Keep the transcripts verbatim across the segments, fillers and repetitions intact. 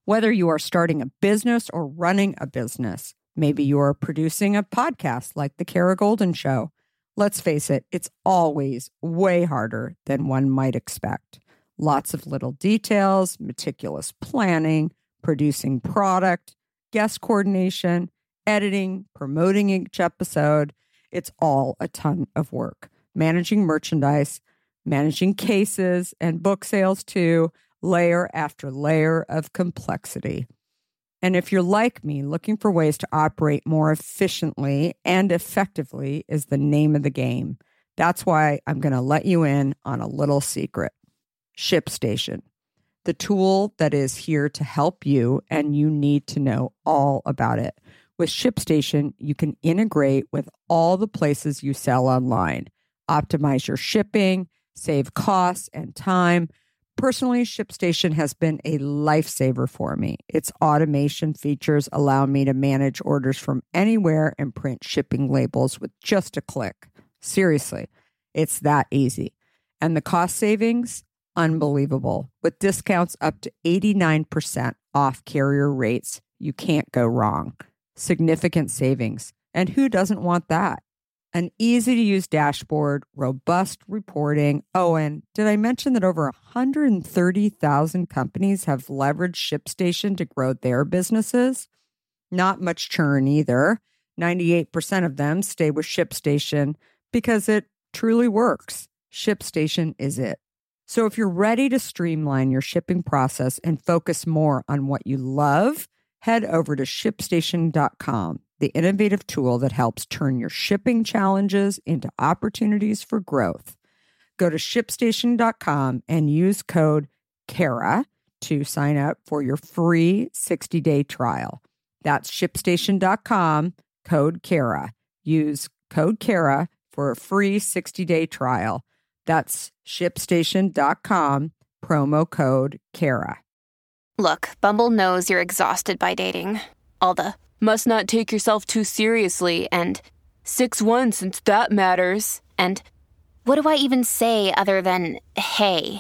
Whether you are starting a business or running a business, maybe you are producing a podcast like The Kara Goldin Show. Let's face it, it's always way harder than one might expect. Lots of little details, meticulous planning, producing product, guest coordination, editing, promoting each episode. It's all a ton of work. Managing merchandise, managing cases and book sales too, layer after layer of complexity. And if you're like me, looking for ways to operate more efficiently and effectively is the name of the game. That's why I'm going to let you in on a little secret. ShipStation, the tool that is here to help you, and you need to know all about it. With ShipStation, you can integrate with all the places you sell online, optimize your shipping, save costs and time. Personally, ShipStation has been a lifesaver for me. Its automation features allow me to manage orders from anywhere and print shipping labels with just a click. Seriously, it's that easy. And the cost savings? Unbelievable. With discounts up to eighty-nine percent off carrier rates, you can't go wrong. Significant savings. And who doesn't want that? An easy-to-use dashboard, robust reporting. Oh, and did I mention that over one hundred thirty thousand companies have leveraged ShipStation to grow their businesses? Not much churn either. ninety-eight percent of them stay with ShipStation because it truly works. ShipStation is it. So if you're ready to streamline your shipping process and focus more on what you love, head over to ship station dot com. The innovative tool that helps turn your shipping challenges into opportunities for growth. Go to ship station dot com and use code Kara to sign up for your free sixty-day trial. That's ship station dot com, code Kara. Use code Kara for a free sixty-day trial. That's ship station dot com, promo code Kara. Look, Bumble knows you're exhausted by dating. All the must not take yourself too seriously, and six one since that matters, and what do I even say other than, hey?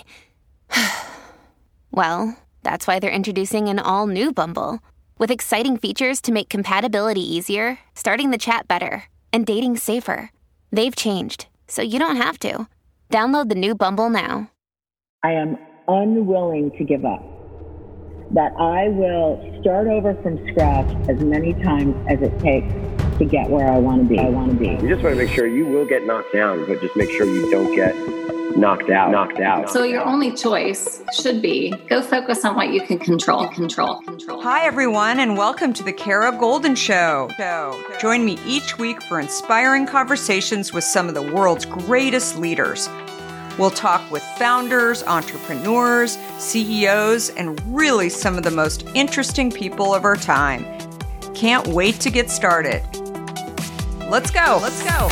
Well, that's why they're introducing an all-new Bumble, with exciting features to make compatibility easier, starting the chat better, and dating safer. They've changed, so you don't have to. Download the new Bumble now. I am unwilling to give up. That I will start over from scratch as many times as it takes to get where I want to be. I want to be. You just want to make sure you will get knocked down, but just make sure you don't get knocked out. Knocked out. So your only choice should be go focus on what you can control. Control. Control. Hi, everyone, and welcome to the Kara Goldin Show. Join me each week for inspiring conversations with some of the world's greatest leaders. We'll talk with founders, entrepreneurs, C E Os, and really some of the most interesting people of our time. Can't wait to get started. Let's go. Let's go.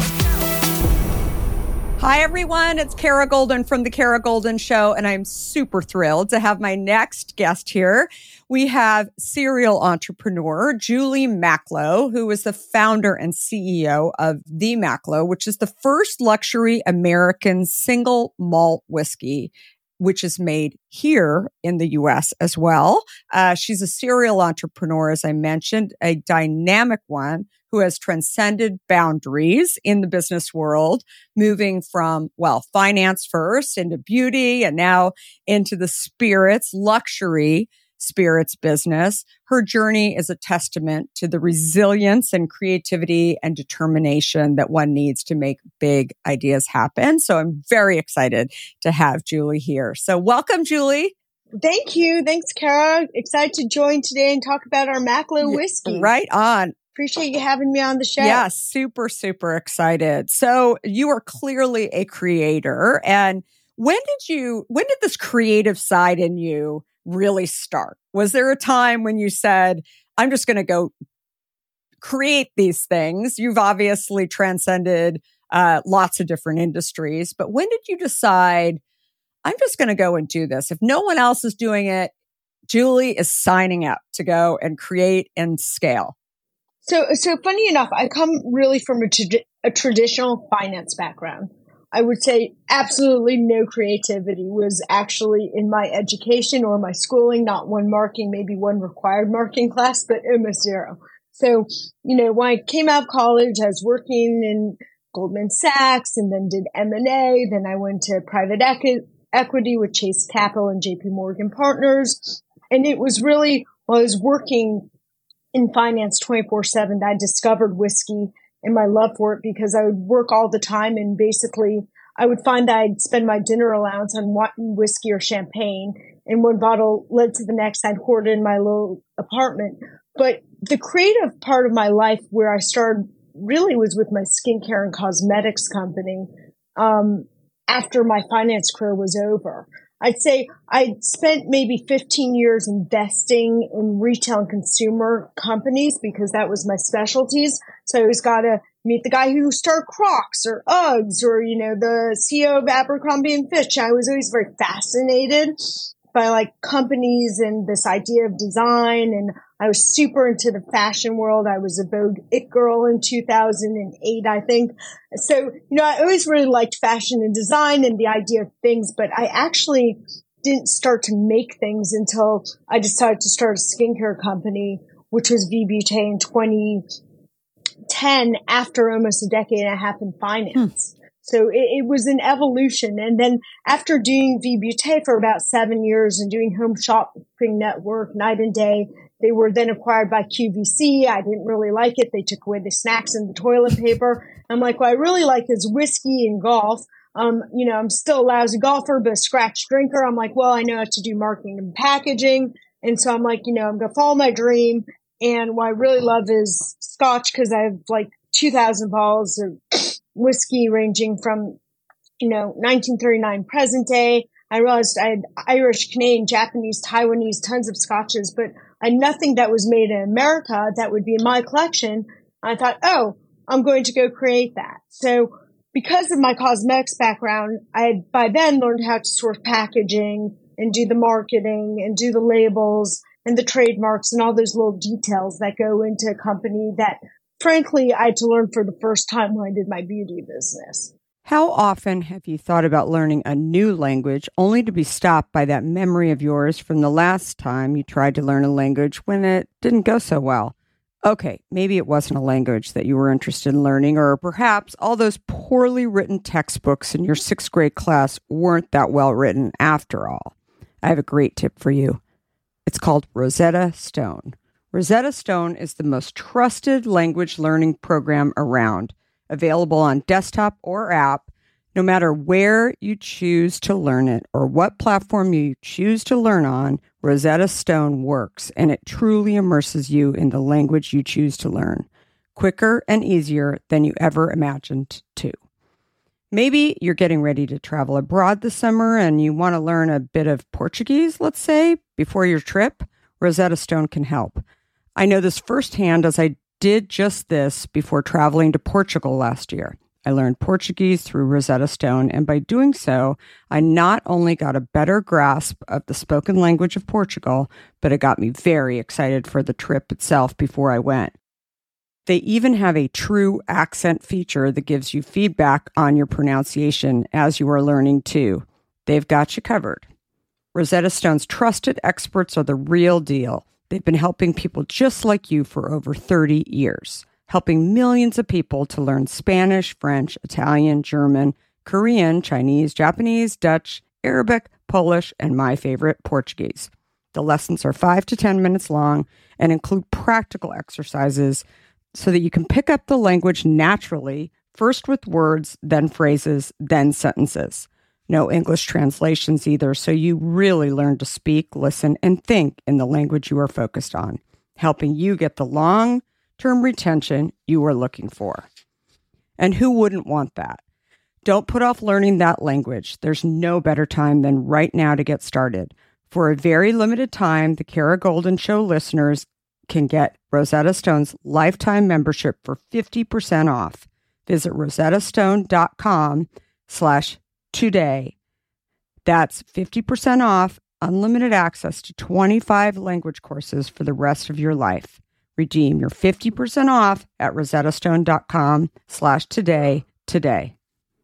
Hi, everyone. It's Kara Goldin from The Kara Goldin Show, and I'm super thrilled to have my next guest here. We have serial entrepreneur Julie Macklowe, who is the founder and C E O of The Macklowe, which is the first luxury American single malt whiskey, which is made here in the U S as well. Uh, she's a serial entrepreneur, as I mentioned, a dynamic one who has transcended boundaries in the business world, moving from, well, finance first into beauty and now into the spirits, luxury spirits business. Her journey is a testament to the resilience and creativity and determination that one needs to make big ideas happen. So I'm very excited to have Julie here. So welcome, Julie. Thank you. Thanks, Kara. Excited to join today and talk about our Macklowe whiskey. Right on. Appreciate you having me on the show. Yeah, super, super excited. So you are clearly a creator. And when did you, when did this creative side in you really start? Was there a time when you said, I'm just going to go create these things? You've obviously transcended uh, lots of different industries, but when did you decide, I'm just going to go and do this? If no one else is doing it, Julie is signing up to go and create and scale. So, so funny enough, I come really from a, tra- a traditional finance background. I would say absolutely no creativity was actually in my education or my schooling, not one marking, maybe one required marking class, but almost zero. So, you know, when I came out of college, I was working in Goldman Sachs and then did M and A. Then I went to private equi- equity with Chase Capital and J P Morgan Partners. And it was really, while I was working in finance twenty-four seven, I discovered whiskey and my love for it because I would work all the time and basically I would find that I'd spend my dinner allowance on whiskey or champagne, and one bottle led to the next. I'd hoard it in my little apartment. But the creative part of my life where I started really was with my skincare and cosmetics company um, after my finance career was over. I'd say I spent maybe fifteen years investing in retail and consumer companies because that was my specialties. So I always got to meet the guy who started Crocs or Uggs or, you know, the C E O of Abercrombie and Fitch. I was always very fascinated by like companies and this idea of design. And I was super into the fashion world. I was a Vogue It Girl in two thousand eight, I think. So, you know, I always really liked fashion and design and the idea of things, but I actually didn't start to make things until I decided to start a skincare company, which was V-Beauté in twenty ten, after almost a decade and a half in finance. Hmm. So it, it was an evolution. And then after doing V-Beauté for about seven years and doing Home Shopping Network night and day, they were then acquired by Q V C. I didn't really like it. They took away the snacks and the toilet paper. I'm like, what I really like is whiskey and golf. Um, you know, I'm still a lousy golfer, but a scratch drinker. I'm like, well, I know how to do marketing and packaging. And so I'm like, you know, I'm going to follow my dream. And what I really love is Scotch because I have like two thousand bottles of whiskey ranging from, you know, nineteen thirty-nine present day. I realized I had Irish, Canadian, Japanese, Taiwanese, tons of Scotches, but I had nothing that was made in America that would be in my collection. I thought, oh, I'm going to go create that. So because of my cosmetics background, I had by then learned how to source packaging and do the marketing and do the labels and the trademarks and all those little details that go into a company that, frankly, I had to learn for the first time when I did my beauty business. How often have you thought about learning a new language only to be stopped by that memory of yours from the last time you tried to learn a language when it didn't go so well? Okay, maybe it wasn't a language that you were interested in learning, or perhaps all those poorly written textbooks in your sixth grade class weren't that well written after all. I have a great tip for you. It's called Rosetta Stone. Rosetta Stone is the most trusted language learning program around, available on desktop or app, no matter where you choose to learn it or what platform you choose to learn on. Rosetta Stone works, and it truly immerses you in the language you choose to learn, quicker and easier than you ever imagined to. Maybe you're getting ready to travel abroad this summer and you want to learn a bit of Portuguese, let's say, before your trip. Rosetta Stone can help. I know this firsthand as I did just this before traveling to Portugal last year. I learned Portuguese through Rosetta Stone, and by doing so, I not only got a better grasp of the spoken language of Portugal, but it got me very excited for the trip itself before I went. They even have a true accent feature that gives you feedback on your pronunciation as you are learning too. They've got you covered. Rosetta Stone's trusted experts are the real deal. They've been helping people just like you for over thirty years, helping millions of people to learn Spanish, French, Italian, German, Korean, Chinese, Japanese, Dutch, Arabic, Polish, and my favorite, Portuguese. The lessons are five to ten minutes long and include practical exercises so that you can pick up the language naturally, first with words, then phrases, then sentences. No English translations either, so you really learn to speak, listen, and think in the language you are focused on, helping you get the long-term retention you are looking for. And who wouldn't want that? Don't put off learning that language. There's no better time than right now to get started. For a very limited time, the Kara Goldin Show listeners can get Rosetta Stone's lifetime membership for fifty percent off. Visit rosettastone.com slash today. That's fifty percent off, unlimited access to twenty-five language courses for the rest of your life. Redeem your fifty percent off at rosettastone.com slash today today.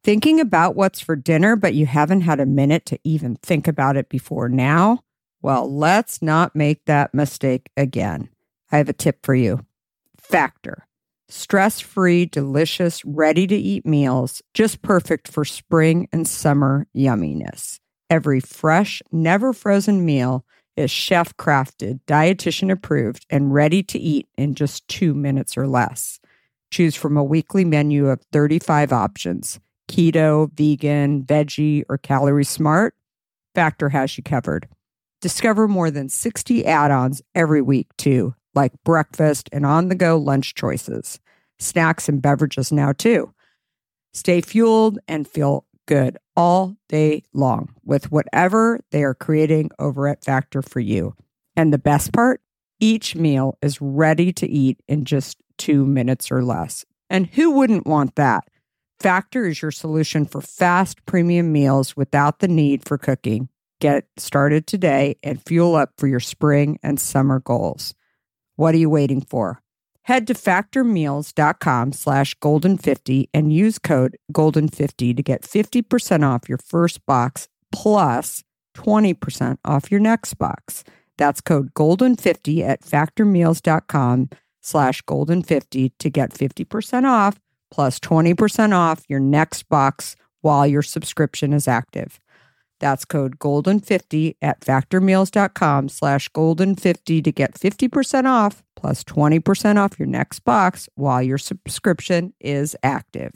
Thinking about what's for dinner, but you haven't had a minute to even think about it before now? Well, let's not make that mistake again. I have a tip for you. Factor. Stress-free, delicious, ready-to-eat meals, just perfect for spring and summer yumminess. Every fresh, never frozen meal is chef-crafted, dietitian-approved, and ready to eat in just two minutes or less. Choose from a weekly menu of thirty-five options. Keto, vegan, veggie, or calorie smart, Factor has you covered. Discover more than sixty add-ons every week, too, like breakfast and on-the-go lunch choices. Snacks and beverages now, too. Stay fueled and feel good all day long with whatever they are creating over at Factor for you. And the best part? Each meal is ready to eat in just two minutes or less. And who wouldn't want that? Factor is your solution for fast premium meals without the need for cooking. Get started today and fuel up for your spring and summer goals. What are you waiting for? Head to factormeals.com slash golden50 and use code golden fifty to get fifty percent off your first box plus twenty percent off your next box. That's code golden fifty at factormeals.com slash golden50 to get fifty percent off plus twenty percent off your next box while your subscription is active. That's code golden fifty at factormeals.com slash golden50 to get fifty percent off plus twenty percent off your next box while your subscription is active.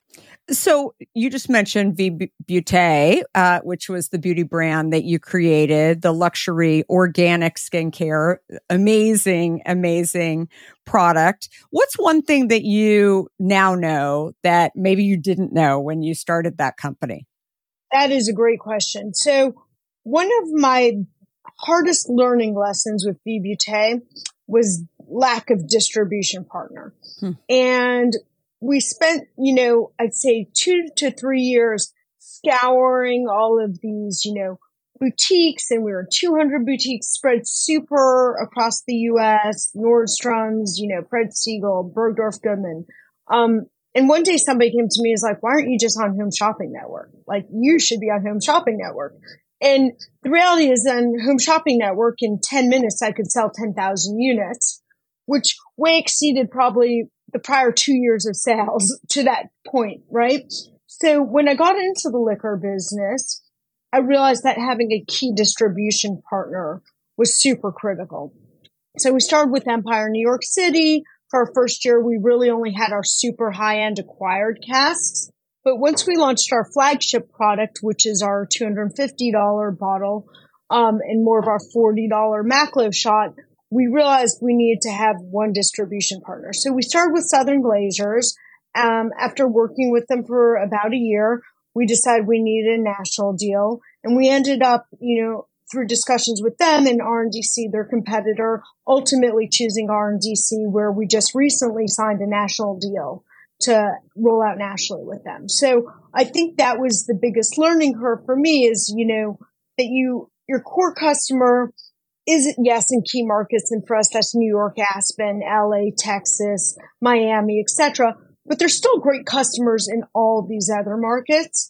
So you just mentioned V Beauté, uh, which was the beauty brand that you created, the luxury organic skincare, amazing, amazing product. What's one thing that you now know that maybe you didn't know when you started that company? That is a great question. So one of my hardest learning lessons with V Beauté was lack of distribution partner. Hmm. And we spent, you know, I'd say two to three years scouring all of these, you know, boutiques, and we were two hundred boutiques spread super across the U S, Nordstrom's, you know, Fred Siegel, Bergdorf Goodman. Um, and one day somebody came to me and was like, why aren't you just on Home Shopping Network? Like, you should be on Home Shopping Network. And the reality is on Home Shopping Network, in ten minutes, I could sell ten thousand units, which way exceeded probably the prior two years of sales to that point, right? So when I got into the liquor business, I realized that having a key distribution partner was super critical. So we started with Empire New York City. For our first year, we really only had our super high-end acquired casks. But once we launched our flagship product, which is our two hundred fifty dollars bottle, um, and more of our forty dollars Maclo shot, we realized we needed to have one distribution partner. So we started with Southern Glazers. Um, after working with them for about a year, we decided we needed a national deal. And we ended up, you know, through discussions with them and R and D C, their competitor, ultimately choosing R and D C, where we just recently signed a national deal to roll out nationally with them. So I think that was the biggest learning curve for me is, you know, that you, your core customer is, yes, in key markets. And for us, that's New York, Aspen, L A, Texas, Miami, et cetera. But there's still great customers in all of these other markets.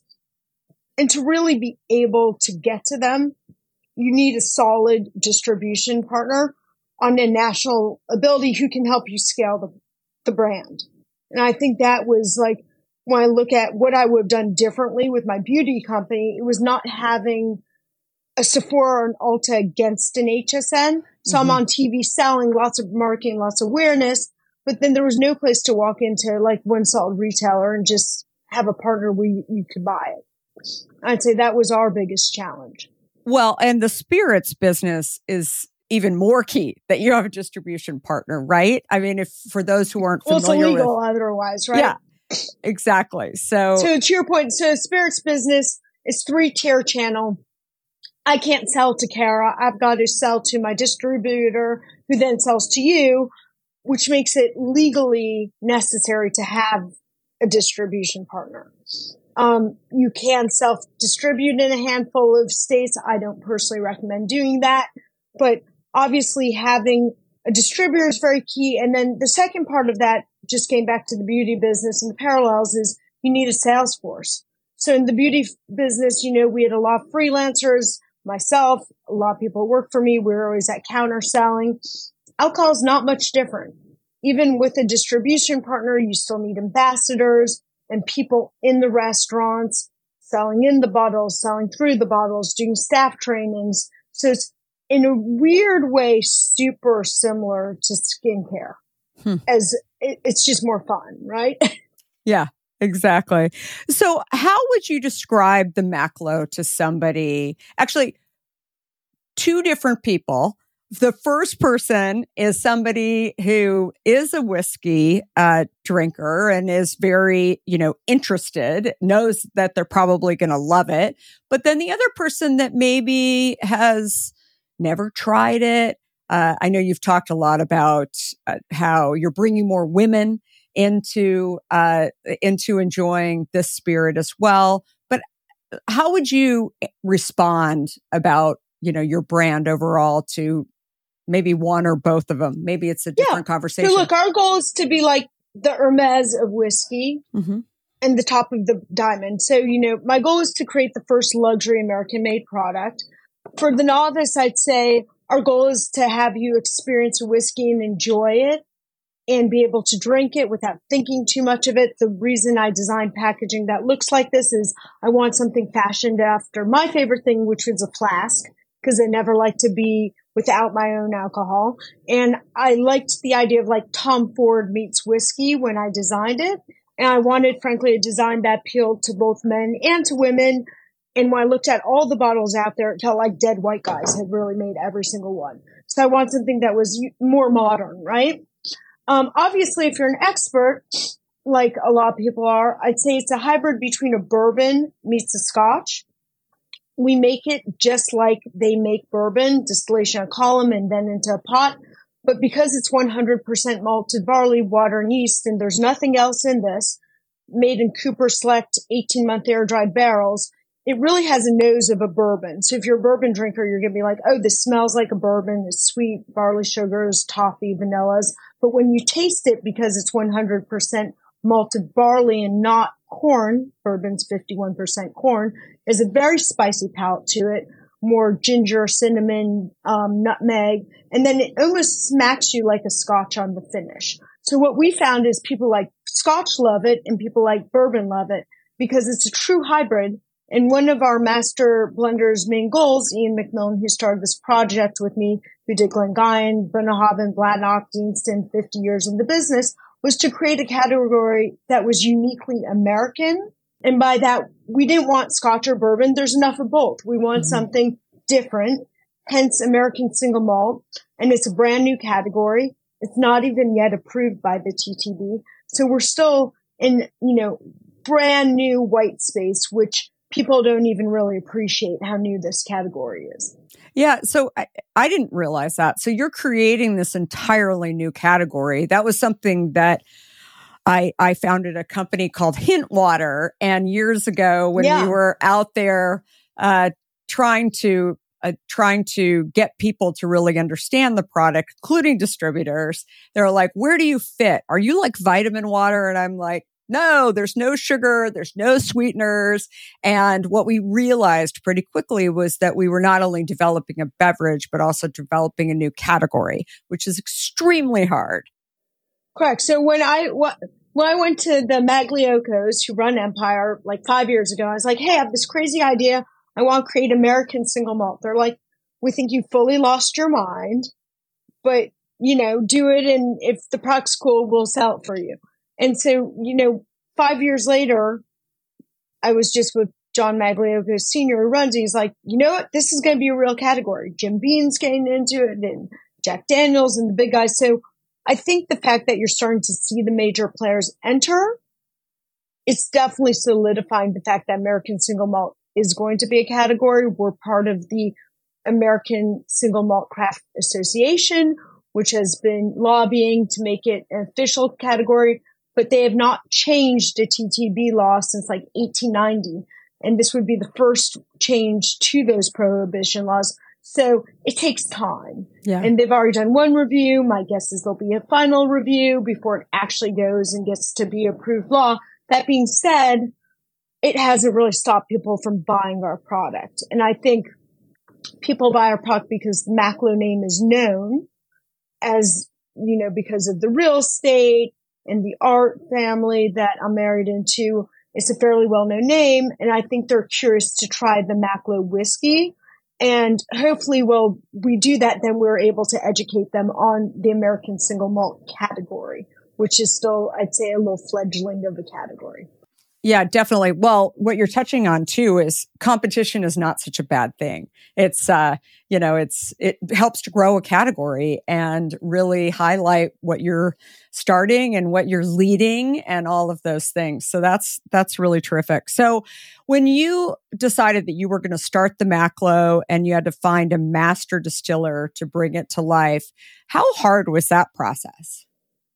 And to really be able to get to them, you need a solid distribution partner on a national ability who can help you scale the, the brand. And I think that was like, when I look at what I would have done differently with my beauty company, it was not having a Sephora or an Ulta against an H S N. So mm-hmm. I'm on T V selling, lots of marketing, lots of awareness, but then there was no place to walk into like one solid retailer and just have a partner where you, you could buy it. I'd say that was our biggest challenge. Well, and the spirits business is even more key that you have a distribution partner, right? I mean, if for those who aren't familiar well, it's illegal with, otherwise, right? Yeah, exactly. So, so to your point, so spirits business is three tier channel. I can't sell to Cara. I've got to sell to my distributor who then sells to you, which makes it legally necessary to have a distribution partner. Um, you can self-distribute in a handful of states. I don't personally recommend doing that, but obviously having a distributor is very key. And then the second part of that just came back to the beauty business and the parallels is you need a sales force. So in the beauty business, you know, we had a lot of freelancers, myself, a lot of people work for me. We were always at counter selling. Alcohol is not much different. Even with a distribution partner, you still need ambassadors and people in the restaurants selling in the bottles, selling through the bottles, doing staff trainings. So it's in a weird way super similar to skincare. Hmm. As it, it's just more fun, right? Yeah, exactly. So how would you describe the Macklowe to somebody? Actually, two different people. The first person is somebody who is a whiskey uh, drinker and is very, you know, interested, knows that they're probably going to love it. But then the other person that maybe has never tried it. Uh, I know you've talked a lot about uh, how you're bringing more women into uh, into enjoying this spirit as well. But how would you respond about, you know, your brand overall to maybe one or both of them? Maybe it's a different yeah. conversation. So look, our goal is to be like the Hermes of whiskey mm-hmm. and the top of the diamond. So, you know, my goal is to create the first luxury American-made product. For the novice, I'd say our goal is to have you experience a whiskey and enjoy it and be able to drink it without thinking too much of it. The reason I designed packaging that looks like this is I want something fashioned after my favorite thing, which was a flask, because I never like to be without my own alcohol. And I liked the idea of like Tom Ford meets whiskey when I designed it. And I wanted, frankly, a design that appealed to both men and to women. And when I looked at all the bottles out there, it felt like dead white guys had really made every single one. So I want something that was more modern, right? Um, obviously, if you're an expert, like a lot of people are, I'd say it's a hybrid between a bourbon meets a scotch. We make it just like they make bourbon, distillation a column and then into a pot. But because it's one hundred percent malted barley, water, and yeast, and there's nothing else in this, made in Cooper Select eighteen-month air-dried barrels, it really has a nose of a bourbon. So if you're a bourbon drinker, you're going to be like, oh, this smells like a bourbon. It's sweet, barley sugars, toffee, vanillas. But when you taste it, because it's one hundred percent malted barley and not corn, bourbon's fifty-one percent corn, is a very spicy palate to it, more ginger, cinnamon, um, nutmeg, and then it almost smacks you like a scotch on the finish. So what we found is people like scotch love it and people like bourbon love it because it's a true hybrid. And one of our master blender's main goals, Ian McMillan, who started this project with me, who did Glenguyan, Bunnahabhain, Bladnoch, Deanston, fifty years in the business, was to create a category that was uniquely American. And by that, we didn't want scotch or bourbon. There's enough of both. We want mm-hmm. something different, hence American single malt. And it's a brand new category. It's not even yet approved by the T T B. So we're still in, you know, brand new white space, which people don't even really appreciate how new this category is. Yeah. So I, I didn't realize that. So you're creating this entirely new category. That was something that I, I founded a company called Hint Water. And years ago when yeah. we were out there uh, trying to uh, trying to get people to really understand the product, including distributors, they're like, where do you fit? Are you like vitamin water? And I'm like, no, there's no sugar, there's no sweeteners. And what we realized pretty quickly was that we were not only developing a beverage, but also developing a new category, which is extremely hard. Correct. So when I, when I went to the Magliocos, who run Empire, like five years ago, I was like, hey, I have this crazy idea. I want to create American single malt. They're like, we think you fully lost your mind, but, you know, do it. And if the product's cool, we'll sell it for you. And so, you know, five years later, I was just with John Magliocco Senior who runs it. He's like, you know what? This is going to be a real category. Jim Beam's getting into it and Jack Daniels and the big guys. So I think the fact that you're starting to see the major players enter, it's definitely solidifying the fact that American single malt is going to be a category. We're part of the American Single Malt Craft Association, which has been lobbying to make it an official category. But they have not changed the T T B law since like eighteen ninety. And this would be the first change to those prohibition laws. So it takes time. Yeah. And they've already done one review. My guess is there'll be a final review before it actually goes and gets to be approved law. That being said, it hasn't really stopped people from buying our product. And I think people buy our product because the Macklowe name is known as, you know, because of the real estate and the art family that I'm married into. It's a fairly well-known name. And I think they're curious to try the Macklowe whiskey. And hopefully, while we do that, then we're able to educate them on the American single malt category, which is still, I'd say, a little fledgling of a category. Yeah, definitely. Well, what you're touching on too is competition is not such a bad thing. It's, uh, you know, it's, it helps to grow a category and really highlight what you're starting and what you're leading and all of those things. So that's, that's really terrific. So when you decided that you were going to start the Macklowe and you had to find a master distiller to bring it to life, how hard was that process?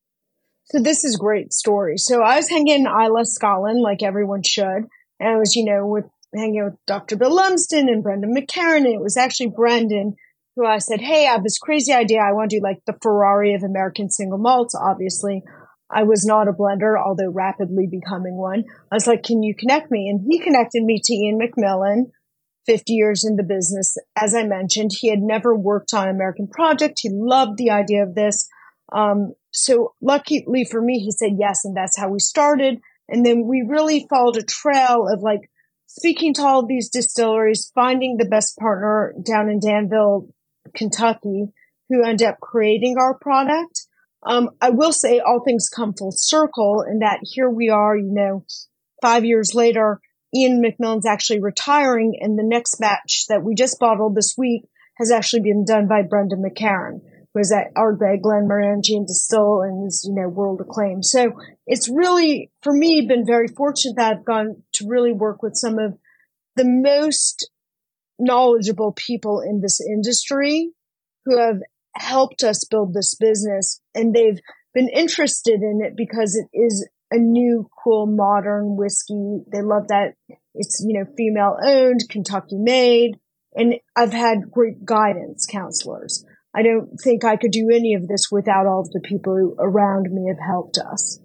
So this is a great story. So I was hanging in Islay, Scotland, like everyone should. And I was, you know, with hanging with Doctor Bill Lumsden and Brendan McCarran. And it was actually Brendan who I said, hey, I have this crazy idea. I want to do like the Ferrari of American single malts. Obviously, I was not a blender, although rapidly becoming one. I was like, can you connect me? And he connected me to Ian McMillan, fifty years in the business. As I mentioned, he had never worked on an American project. He loved the idea of this. Um, so luckily for me, he said yes. And that's how we started. And then we really followed a trail of like speaking to all of these distilleries, finding the best partner down in Danville, Kentucky, who ended up creating our product. Um, I will say all things come full circle in that here we are, you know, five years later, Ian McMillan's actually retiring. And the next batch that we just bottled this week has actually been done by Brendan McCarran, was at Ardbeg, Glenmorangie and Distill and is, you know, world acclaimed. So it's really, for me, been very fortunate that I've gone to really work with some of the most knowledgeable people in this industry who have helped us build this business. And they've been interested in it because it is a new, cool, modern whiskey. They love that it's, you know, female owned, Kentucky made. And I've had great guidance counselors. I don't think I could do any of this without all of the people who around me have helped us.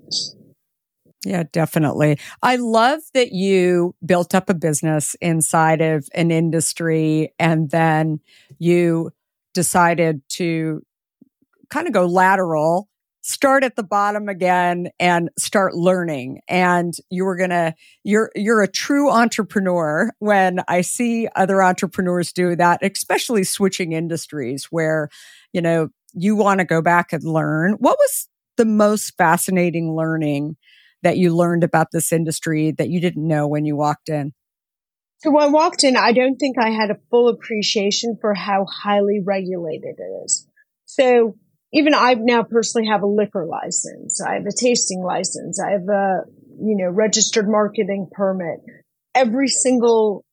Yeah, definitely. I love that you built up a business inside of an industry and then you decided to kind of go lateral, start at the bottom again and start learning. And you were going to, you're, you're a true entrepreneur when I see other entrepreneurs do that, especially switching industries where, you know, you want to go back and learn. What was the most fascinating learning that you learned about this industry that you didn't know when you walked in? So when I walked in, I don't think I had a full appreciation for how highly regulated it is. So even I now personally have a liquor license. I have a tasting license. I have a, you know, registered marketing permit. Every single,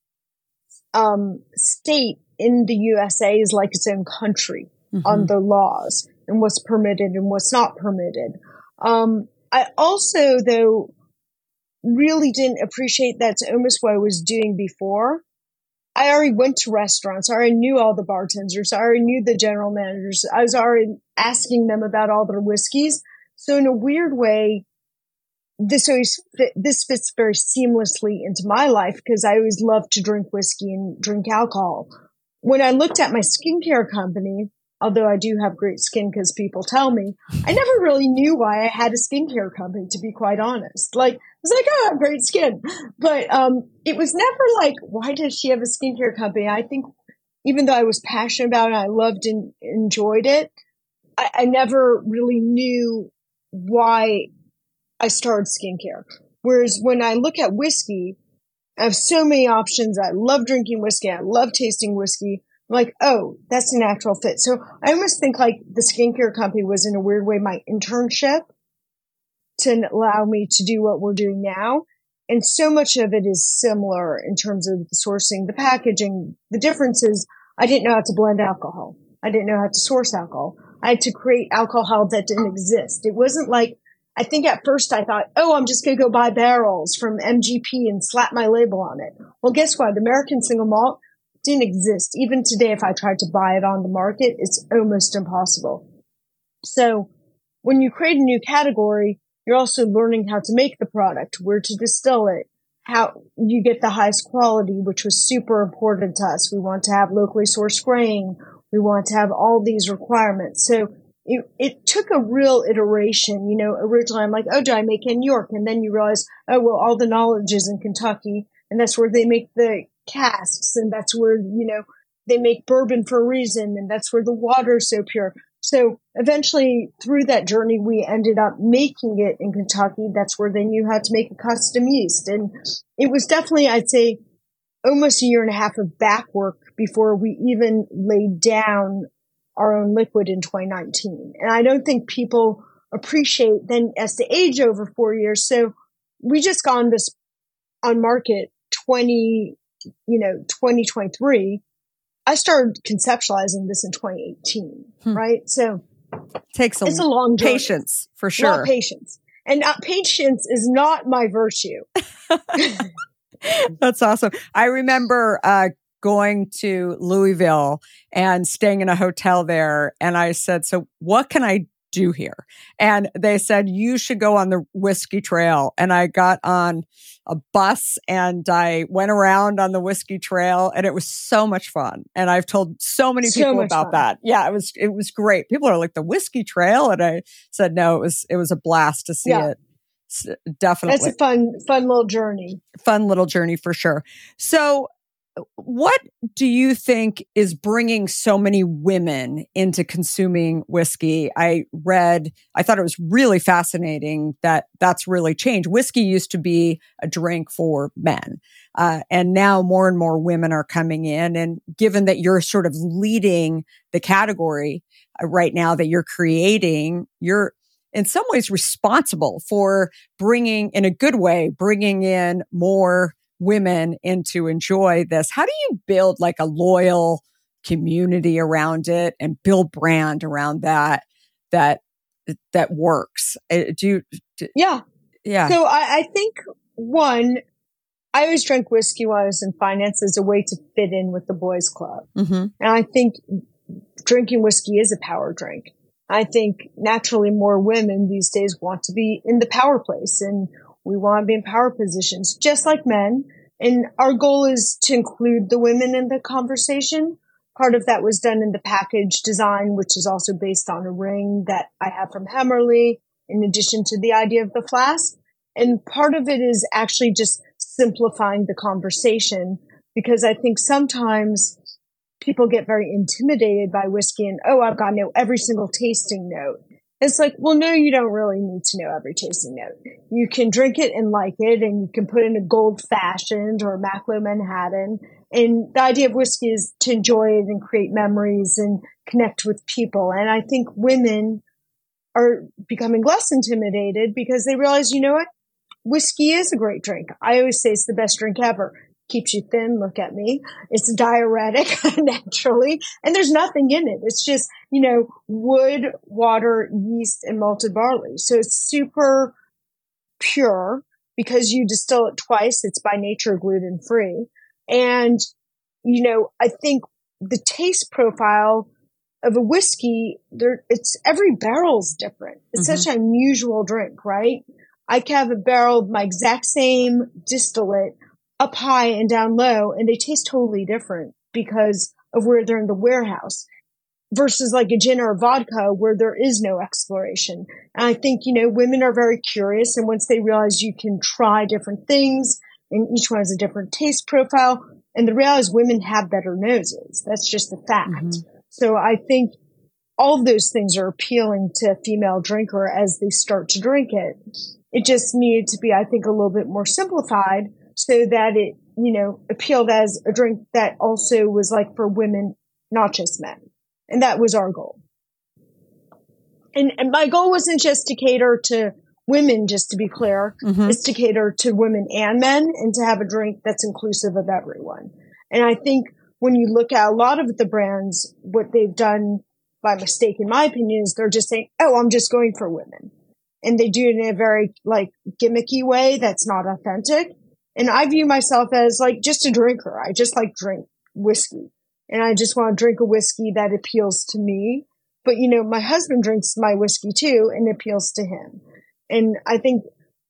um, state in the U S A is like its own country mm-hmm. on the laws and what's permitted and what's not permitted. Um, I also, though, really didn't appreciate that's almost what I was doing before. I already went to restaurants. I already knew all the bartenders. I already knew the general managers. I was already asking them about all their whiskeys. So in a weird way, this always fit, this fits very seamlessly into my life because I always loved to drink whiskey and drink alcohol. When I looked at my skincare company, although I do have great skin because people tell me, I never really knew why I had a skincare company, to be quite honest. Like, I was like, oh, I have great skin. But um, it was never like, why does she have a skincare company? I think even though I was passionate about it, I loved and enjoyed it, I, I never really knew why I started skincare. Whereas when I look at whiskey, I have so many options. I love drinking whiskey. I love tasting whiskey. I'm like, oh, that's a natural fit. So I almost think like the skincare company was in a weird way my internship to allow me to do what we're doing now. And so much of it is similar in terms of the sourcing, the packaging. The difference is I didn't know how to blend alcohol. I didn't know how to source alcohol. I had to create alcohol that didn't exist. It wasn't like, I think at first I thought, oh, I'm just going to go buy barrels from M G P and slap my label on it. Well, guess what? The American single malt didn't exist. Even today, if I tried to buy it on the market, it's almost impossible. So when you create a new category, you're also learning how to make the product, where to distill it, how you get the highest quality, which was super important to us. We want to have locally sourced grain. We want to have all these requirements. So it, it took a real iteration. You know, originally I'm like, oh, do I make in New York? And then you realize, oh, well, all the knowledge is in Kentucky, and that's where they make the casks, and that's where, you know, they make bourbon for a reason, and that's where the water is so pure. So eventually through that journey, we ended up making it in Kentucky. That's where they knew how to make a custom yeast. And it was definitely, I'd say, almost a year and a half of back work before we even laid down our own liquid in twenty nineteen. And I don't think people appreciate then as to age over four years. So we just got on this on market twenty, you know, twenty twenty-three. I started conceptualizing this in twenty eighteen, hmm. right? So takes a, it's a long journey. Patience for sure. A lot of patience. And uh, patience is not my virtue. That's awesome. I remember uh, going to Louisville and staying in a hotel there. And I said, so what can I do here? And they said, you should go on the Whiskey Trail. And I got on a bus and I went around on the Whiskey Trail, and it was so much fun. And I've told so many so people about fun. that. Yeah, it was, it was great. People are like, the Whiskey Trail. And I said, no, it was, it was a blast to see yeah. it. Definitely. That's a fun, fun little journey. Fun little journey for sure. So what do you think is bringing so many women into consuming whiskey? I read, I thought it was really fascinating that that's really changed. Whiskey used to be a drink for men. Uh, and now more and more women are coming in. And given that you're sort of leading the category uh, right now that you're creating, you're in some ways responsible for bringing, in a good way, bringing in more women in to enjoy this. How do you build like a loyal community around it and build brand around that, that, that works? Do you? Do, yeah. Yeah. So I, I think one, I always drank whiskey while I was in finance as a way to fit in with the boys club. Mm-hmm. And I think drinking whiskey is a power drink. I think naturally more women these days want to be in the power place, and we want to be in power positions just like men. And our goal is to include the women in the conversation. Part of that was done in the package design, which is also based on a ring that I have from Hemmerly, in addition to the idea of the flask. And part of it is actually just simplifying the conversation, because I think sometimes people get very intimidated by whiskey and, oh, I've got to know every single tasting note. It's like, well, no, you don't really need to know every tasting note. You can drink it and like it, and you can put in a gold fashioned or a Maclo Manhattan. And the idea of whiskey is to enjoy it and create memories and connect with people. And I think women are becoming less intimidated because they realize, you know what? Whiskey is a great drink. I always say it's the best drink ever. Keeps you thin. Look at me. It's diuretic naturally. And there's nothing in it. It's just, you know, wood, water, yeast, and malted barley. So it's super pure because you distill it twice. It's by nature gluten free. And, you know, I think the taste profile of a whiskey, there, it's every barrel's different. It's mm-hmm. such an unusual drink, right? I can have a barrel of my exact same distillate up high and down low, and they taste totally different because of where they're in the warehouse versus like a gin or a vodka where there is no exploration. And I think, you know, women are very curious, and once they realize you can try different things and each one has a different taste profile, and the reality is women have better noses. That's just the fact. Mm-hmm. So I think all of those things are appealing to a female drinker as they start to drink it. It just needed to be, I think, a little bit more simplified so that it, you know, appealed as a drink that also was like for women, not just men. And that was our goal. And, and my goal wasn't just to cater to women, just to be clear. Mm-hmm. It's to cater to women and men and to have a drink that's inclusive of everyone. And I think when you look at a lot of the brands, what they've done by mistake, in my opinion, is they're just saying, oh, I'm just going for women. And they do it in a very like gimmicky way that's not authentic. And I view myself as like just a drinker. I just like drink whiskey, and I just want to drink a whiskey that appeals to me. But, you know, my husband drinks my whiskey too, and it appeals to him. And I think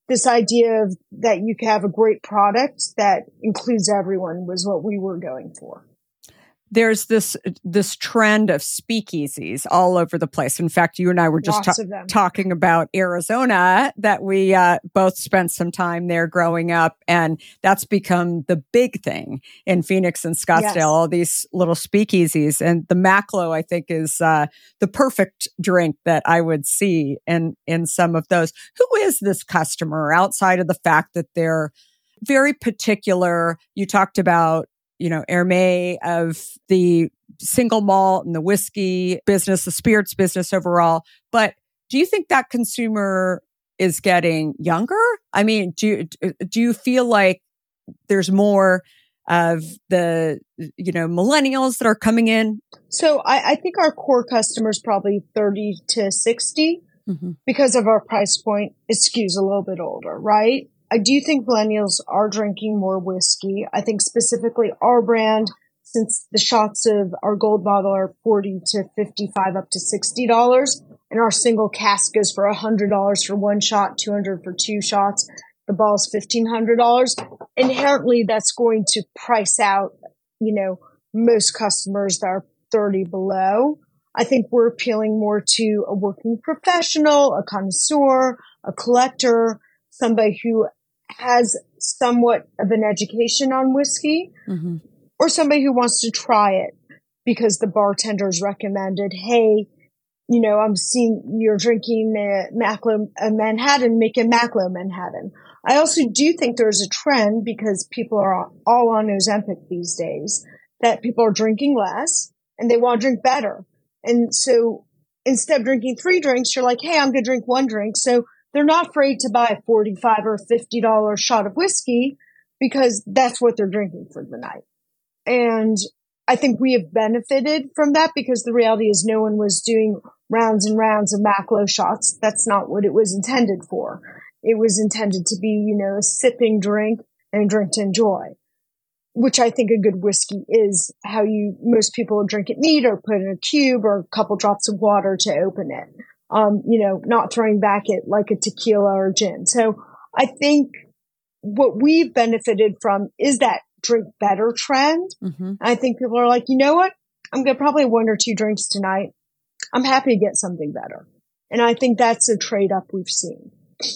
this idea of that you can have a great product that includes everyone was what we were going for. There's this this trend of speakeasies all over the place. In fact, you and I were just ta- talking about Arizona, that we uh, both spent some time there growing up, and that's become the big thing in Phoenix and Scottsdale, yes. All these little speakeasies. And the Macklow, I think, is uh, the perfect drink that I would see in, in some of those. Who is this customer outside of the fact that they're very particular? You talked about you know, Hermé, of the single malt and the whiskey business, the spirits business overall. But do you think that consumer is getting younger? I mean, do you, do you feel like there's more of the, you know, millennials that are coming in? So I, I think our core customer is probably thirty to sixty mm-hmm. because of our price point. It skews a little bit older, right? I do think millennials are drinking more whiskey. I think specifically our brand, since the shots of our gold bottle are forty to fifty-five up to sixty dollars, and our single cask goes for one hundred dollars for one shot, two hundred dollars for two shots. The ball is fifteen hundred dollars. Inherently, that's going to price out, you know, most customers that are thirty below. I think we're appealing more to a working professional, a connoisseur, a collector, somebody who has somewhat of an education on whiskey, mm-hmm. or somebody who wants to try it because the bartender's recommended, hey, you know, I'm seeing you're drinking a Macklow a Manhattan, make a Macklow Manhattan. I also do think there's a trend, because people are all on Ozempic these days, that people are drinking less and they want to drink better. And so instead of drinking three drinks, you're like, hey, I'm going to drink one drink. So they're not afraid to buy a forty-five dollars or fifty dollars shot of whiskey, because that's what they're drinking for the night. And I think we have benefited from that, because the reality is no one was doing rounds and rounds of Macklow shots. That's not what it was intended for. It was intended to be, you know, a sipping drink and a drink to enjoy, which I think a good whiskey is how you, most people drink it neat, or put in a cube or a couple drops of water to open it. Um, you know, not throwing back it like a tequila or gin. So I think what we've benefited from is that drink better trend. Mm-hmm. I think people are like, you know what? I'm going to probably have one or two drinks tonight. I'm happy to get something better. And I think that's a trade up we've seen.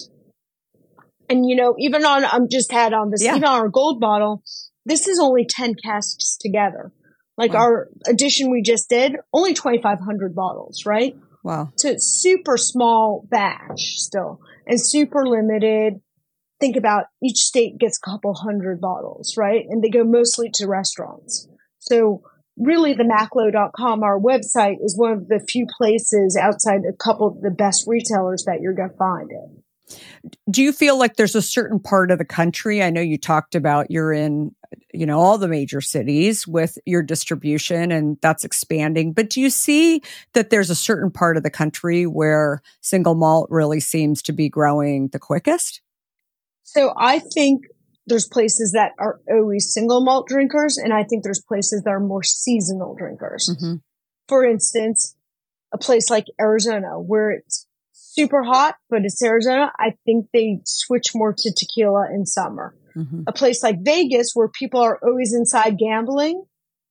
And, you know, even on, I'm just had on this, yeah. even on our gold bottle, this is only ten casks together. Like wow. our edition we just did, only twenty-five hundred bottles, right? Wow. So it's super small batch still, and super limited. Think about each state gets a couple hundred bottles, right? And they go mostly to restaurants. So really the Macklow dot com, our website, is one of the few places outside a couple of the best retailers that you're going to find it. Do you feel like there's a certain part of the country? I know you talked about you're in, you know, all the major cities with your distribution, and that's expanding. But do you see that there's a certain part of the country where single malt really seems to be growing the quickest? So I think there's places that are always single malt drinkers, and I think there's places that are more seasonal drinkers. Mm-hmm. For instance, a place like Arizona, where it's super hot, but it's Arizona, I think they switch more to tequila in summer. Mm-hmm. A place like Vegas, where people are always inside gambling,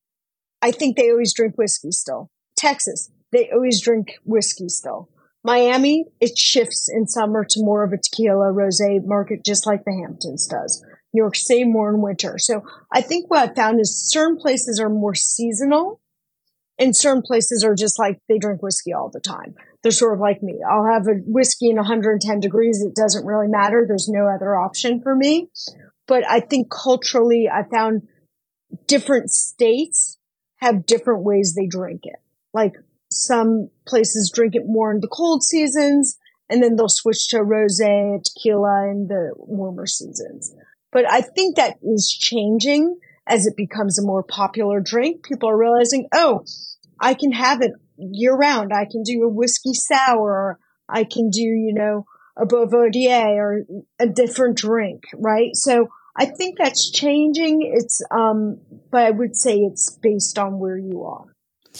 I think they always drink whiskey still. Texas, they always drink whiskey still. Miami, it shifts in summer to more of a tequila rosé market, just like the Hamptons does. New York City, more in winter. So I think what I've found is certain places are more seasonal, and certain places are just like they drink whiskey all the time. They're sort of like me. I'll have a whiskey in one hundred ten degrees. It doesn't really matter. There's no other option for me. But I think culturally, I found different states have different ways they drink it. Like some places drink it more in the cold seasons, and then they'll switch to rosé, tequila in the warmer seasons. But I think that is changing as it becomes a more popular drink. People are realizing, oh, I can have it year round. I can do a whiskey sour. I can do, you know, a Boulevardier or a different drink, right? So I think that's changing. It's, um, but I would say it's based on where you are.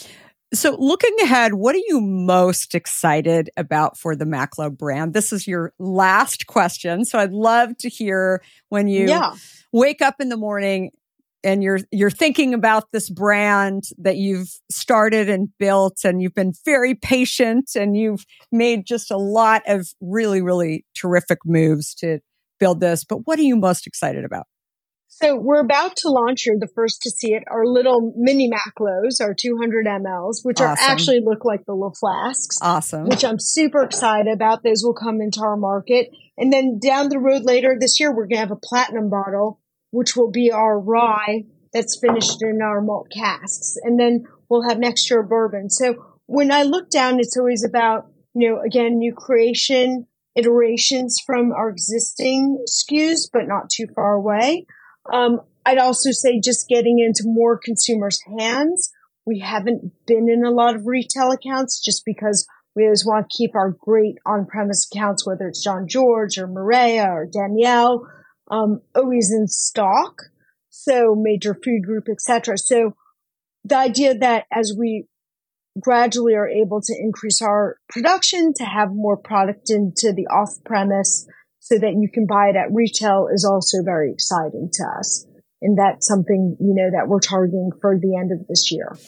So looking ahead, what are you most excited about for the Macklowe brand? This is your last question. So I'd love to hear when you yeah. wake up in the morning and you're you're thinking about this brand that you've started and built, and you've been very patient, and you've made just a lot of really, really terrific moves to build this. But what are you most excited about? So we're about to launch, you're the first to see it, our little mini Macklowes, our two hundred milliliters, which Awesome. are actually look like the little flasks. Awesome. Which I'm super excited about. Those will come into our market. And then down the road later this year, we're going to have a platinum bottle, which will be our rye that's finished in our malt casks. And then we'll have next year bourbon. So when I look down, it's always about, you know, again, new creation, iterations from our existing S K Us, but not too far away. Um, I'd also say just getting into more consumers' hands. We haven't been in a lot of retail accounts just because we always want to keep our great on-premise accounts, whether it's John George or Maria or Danielle, um, always in stock. So major food group, et cetera. So the idea that as we gradually are able to increase our production to have more product into the off-premise so that you can buy it at retail is also very exciting to us. And that's something, you know, that we're targeting for the end of this year.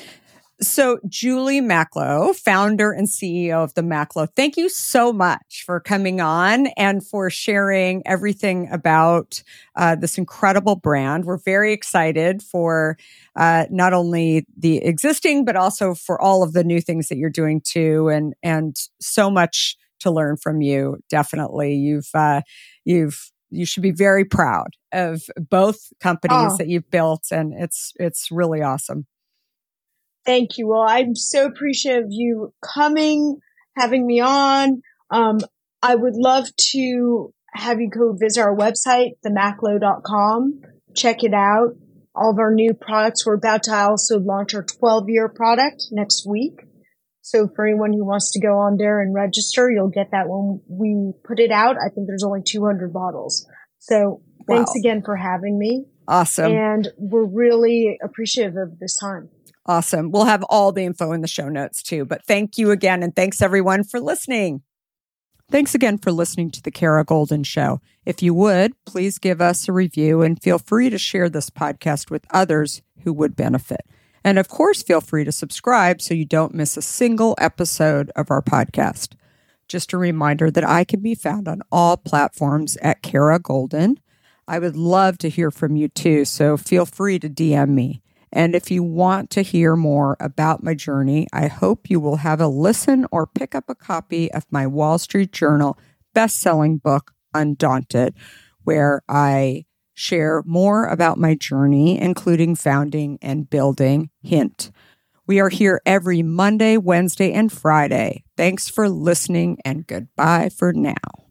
So Julie Macklowe, founder and C E O of the Macklowe, thank you so much for coming on and for sharing everything about uh, this incredible brand. We're very excited for uh, not only the existing, but also for all of the new things that you're doing too, and and so much to learn from you. Definitely, you've uh, you've you should be very proud of both companies oh. that you've built, and it's it's really awesome. Thank you. Well, I'm so appreciative of you coming, having me on. Um, I would love to have you go visit our website, the macklowe dot com. Check it out. All of our new products. We're about to also launch our twelve-year product next week. So for anyone who wants to go on there and register, you'll get that when we put it out. I think there's only two hundred bottles. So wow. Thanks again for having me. Awesome. And we're really appreciative of this time. Awesome. We'll have all the info in the show notes too. But thank you again. And thanks everyone for listening. Thanks again for listening to The Kara Goldin Show. If you would, please give us a review and feel free to share this podcast with others who would benefit. And of course, feel free to subscribe so you don't miss a single episode of our podcast. Just a reminder that I can be found on all platforms at Kara Goldin. I would love to hear from you too, so feel free to D M me. And if you want to hear more about my journey, I hope you will have a listen or pick up a copy of my Wall Street Journal best-selling book, Undaunted, where I share more about my journey, including founding and building Hint. We are here every Monday, Wednesday, and Friday. Thanks for listening, and goodbye for now.